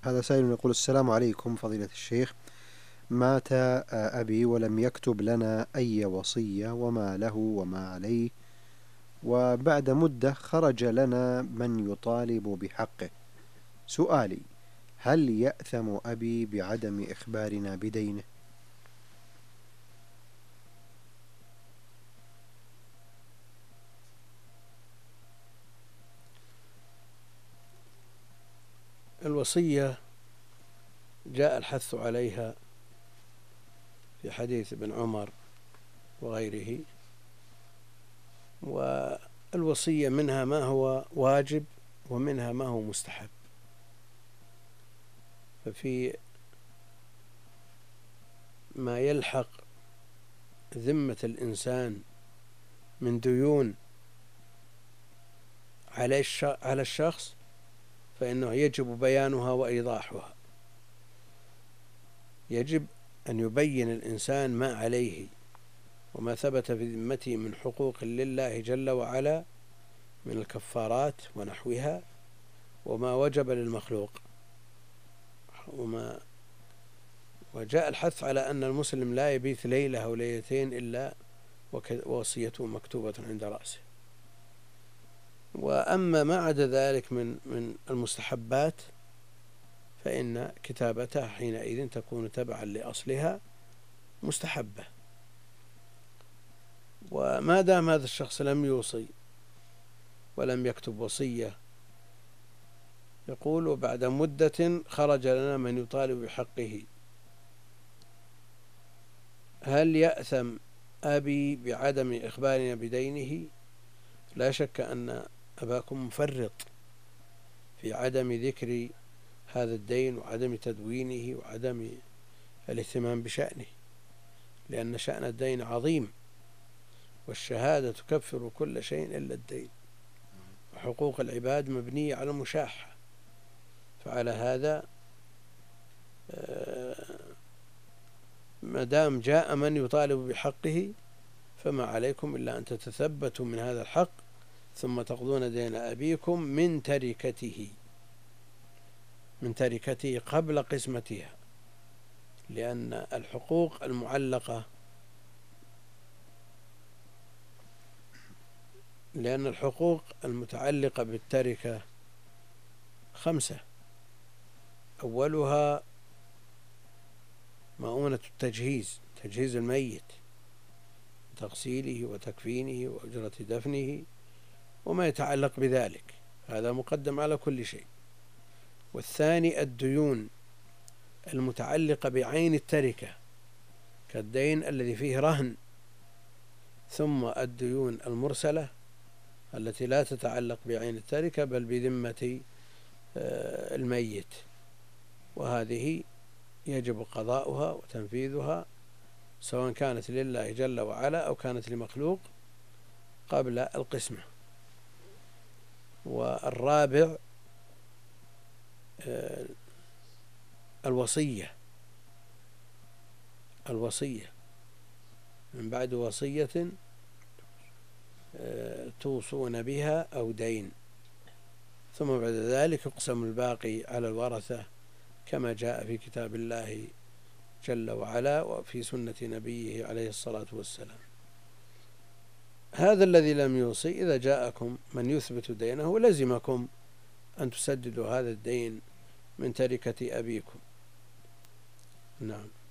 هذا سائل يقول: السلام عليكم فضيلة الشيخ، مات أبي ولم يكتب لنا أي وصية وما له وما عليه، وبعد مدة خرج لنا من يطالب بحقه. سؤالي: هل يأثم أبي بعدم إخبارنا بدينه؟ الوصية جاء الحث عليها في حديث ابن عمر وغيره، والوصية منها ما هو واجب ومنها ما هو مستحب. ففي ما يلحق ذمة الإنسان من ديون على الشخص فإنه يجب بيانها وإيضاحها. يجب أن يبين الإنسان ما عليه وما ثبت في ذمته من حقوق لله جل وعلا من الكفارات ونحوها، وما وجب للمخلوق. وجاء الحث على أن المسلم لا يبيت ليلة أو ليلتين إلا ووصيته مكتوبة عند رأسه. وأما ما عدا ذلك من المستحبات فإن كتابتها حينئذ تكون تبعا لأصلها مستحبة. وما دام هذا الشخص لم يوصي ولم يكتب وصية، يقول: وبعد مدة خرج لنا من يطالب بحقه. هل يأثم أبي بعدم إخبارنا بدينه؟ لا شك أن أباكم مفرط في عدم ذكر هذا الدين وعدم تدوينه وعدم الاهتمام بشأنه، لأن شأن الدين عظيم، والشهادة تكفر كل شيء إلا الدين، وحقوق العباد مبنية على المشاحة. فعلى هذا ما دام جاء من يطالب بحقه فما عليكم إلا أن تتثبتوا من هذا الحق ثم تقضون دين أبيكم من تركته قبل قسمتها، لأن الحقوق المتعلقة بالتركة 5: أولها مؤونة التجهيز، تجهيز الميت، تغسيله وتكفينه وأجرة دفنه وما يتعلق بذلك، هذا مقدم على كل شيء. والثاني الديون المتعلقة بعين التركة كالدين الذي فيه رهن، ثم الديون المرسلة التي لا تتعلق بعين التركة بل بذمة الميت، وهذه يجب قضاؤها وتنفيذها سواء كانت لله جل وعلا أو كانت لمخلوق قبل القسمة. والرابع الوصية من بعد وصية توصون بها أو دين، ثم بعد ذلك يقسم الباقي على الورثة كما جاء في كتاب الله جل وعلا وفي سنة نبيه عليه الصلاة والسلام. هذا الذي لم يوصي إذا جاءكم من يثبت دينه لزمكم أن تسددوا هذا الدين من تركة أبيكم. نعم.